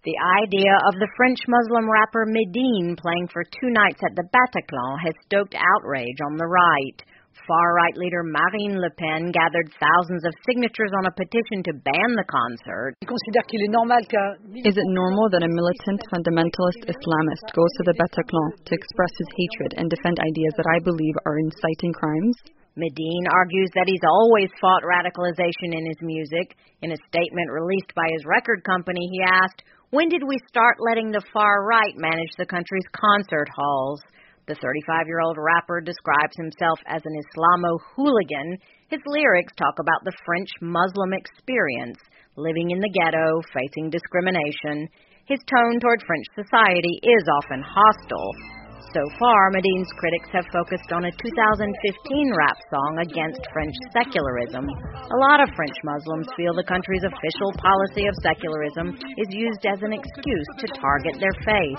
The idea of the French Muslim rapper Medine playing for 2 nights at the Bataclan has stoked outrage on the right. Far-right leader Marine Le Pen gathered thousands of signatures on a petition to ban the concert. Is it normal that a militant fundamentalist Islamist goes to the Bataclan to express his hatred and defend ideas that I believe are inciting crimes? Medine argues that he's always fought radicalization in his music. In a statement released by his record company, he asked, "When did we start letting the far right manage the country's concert halls?" The 35-year-old rapper describes himself as an Islamo-hooligan. His lyrics talk about the French Muslim experience, living in the ghetto, facing discrimination. His tone toward French society is often hostile. So far, Medine's critics have focused on a 2015 rap song against French secularism. A lot of French Muslims feel the country's official policy of secularism is used as an excuse to target their faith.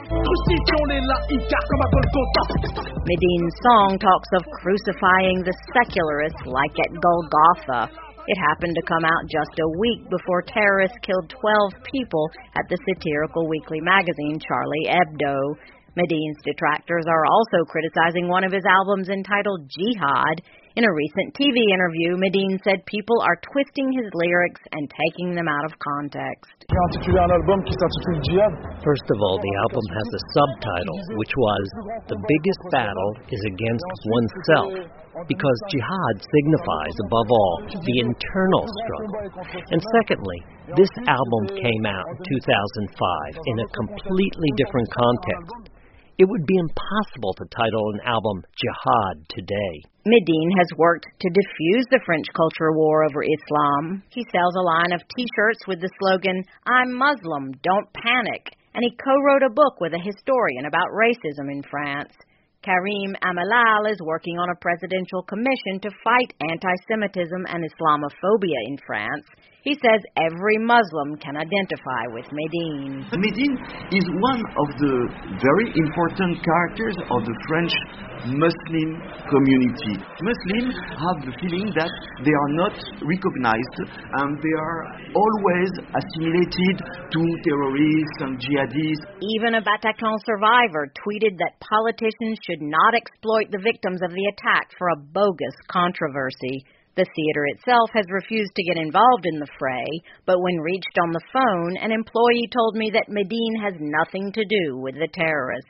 Medine's song talks of crucifying the secularists like at Golgotha. It happened to come out just a week before terrorists killed 12 people at the satirical weekly magazine Charlie Hebdo. Medine's detractors are also criticizing one of his albums entitled Jihad. In a recent TV interview, Medine said people are twisting his lyrics and taking them out of context. First of all, the album has a subtitle, which was, "The biggest battle is against oneself," because jihad signifies, above all, the internal struggle. And secondly, this album came out in 2005 in a completely different context. It would be impossible to title an album Jihad today. Medine has worked to defuse the French culture war over Islam. He sells a line of T-shirts with the slogan, "I'm Muslim, don't panic," and he co-wrote a book with a historian about racism in France. Karim Amelal is working on a presidential commission to fight anti-Semitism and Islamophobia in France. He says every Muslim can identify with Medine. Medine is one of the very important characters of the French Muslim community. Muslims have the feeling that they are not recognized and they are always assimilated to terrorists and jihadists. Even a Bataclan survivor tweeted that politicians should not exploit the victims of the attack for a bogus controversy. The theater itself has refused to get involved in the fray, but when reached on the phone, an employee told me that Medine has nothing to do with the terrorists.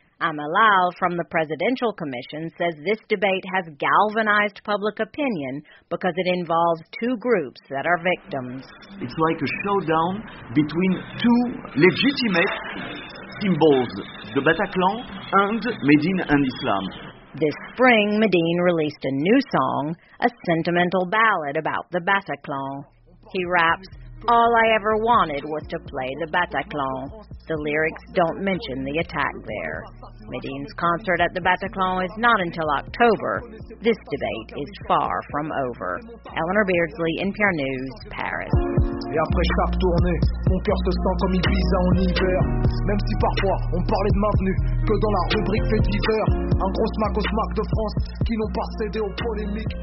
Amelal from the Presidential Commission says this debate has galvanized public opinion because it involves two groups that are victims. It's like a showdown between two legitimate symbols, the Bataclan and Medine and Islam. This spring, Medine released a new song, a sentimental ballad about the Bataclan. He raps, "All I ever wanted was to play the Bataclan." The lyrics don't mention the attack there. Medine's concert at the Bataclan is not until October. This debate is far from over. Eleanor Beardsley, NPR News, Paris. Et après chaque tournée, mon cœur se sent comme Ibiza en hiver. Même si parfois on parlait de ma venue que dans la rubrique faits divers. Un gros smack au smack de France qui n'ont pas cédé aux polémiques.